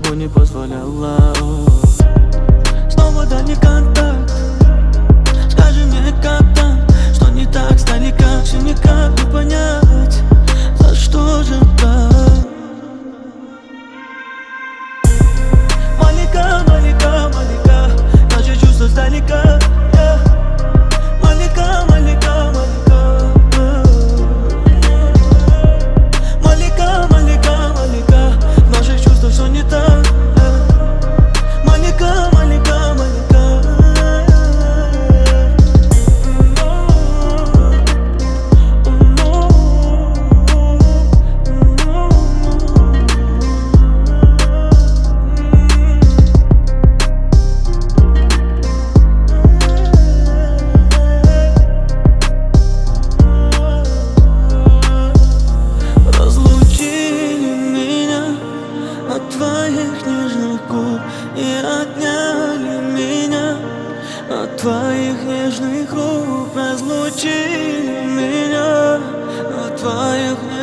тобой не позволяла. Снова дальний контакт. Скажи мне, как там, что не так сдалека, все никак не понять, за что же так. Малика, малика, малика, наши чувства сдалека. Малика, малика, малика, малика, малика, малика, в наших чувствах все не так. Малика, малика, малика. Разлучили меня от твоих нежных губ и отняли меня от твоих нежных рук. Разлучили меня от твоих